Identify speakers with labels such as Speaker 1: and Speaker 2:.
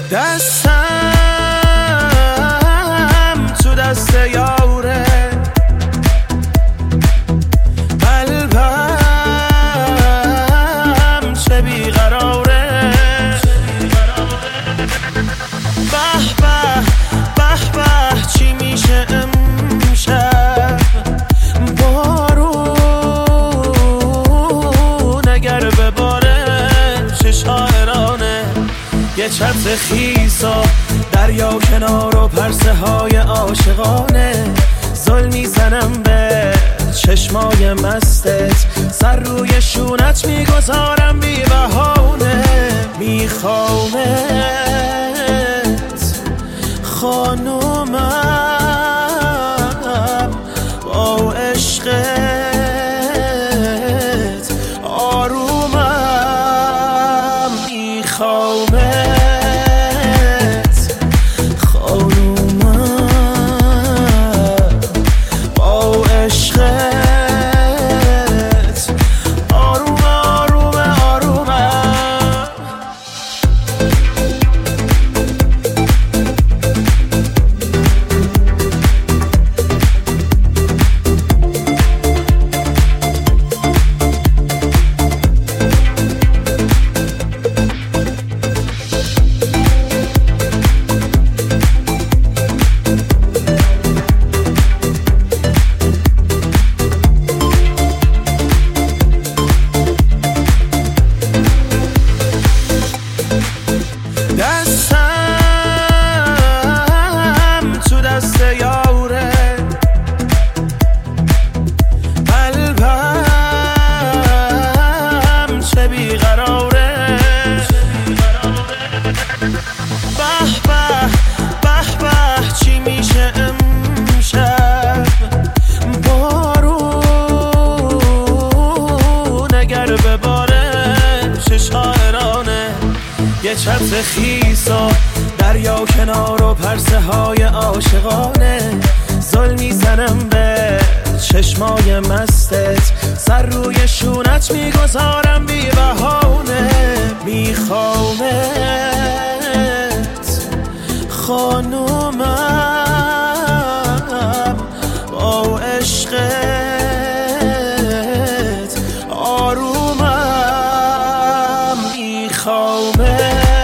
Speaker 1: دستم تو دست یاره، قلبم چه بیقراره. به به به به چی میشه امشب، بارون اگر بباره چه شاعرانه. یه چتر خیسا دریا کنار و پرسه های عاشقانه. زل میزنم به چشمای مستت، سر روی شونت میگذارم بی بهانه. میخوامت خانومم، با عشقت آرومم. میخوامت یه چتر خیسا دریا کنار و پرسه های عاشقانه. زل میزنم به چشمای مستت، سر روی شونت میگذارم بی بهانه. میخوامت خانومم، با عشقت آرومم. میخوامت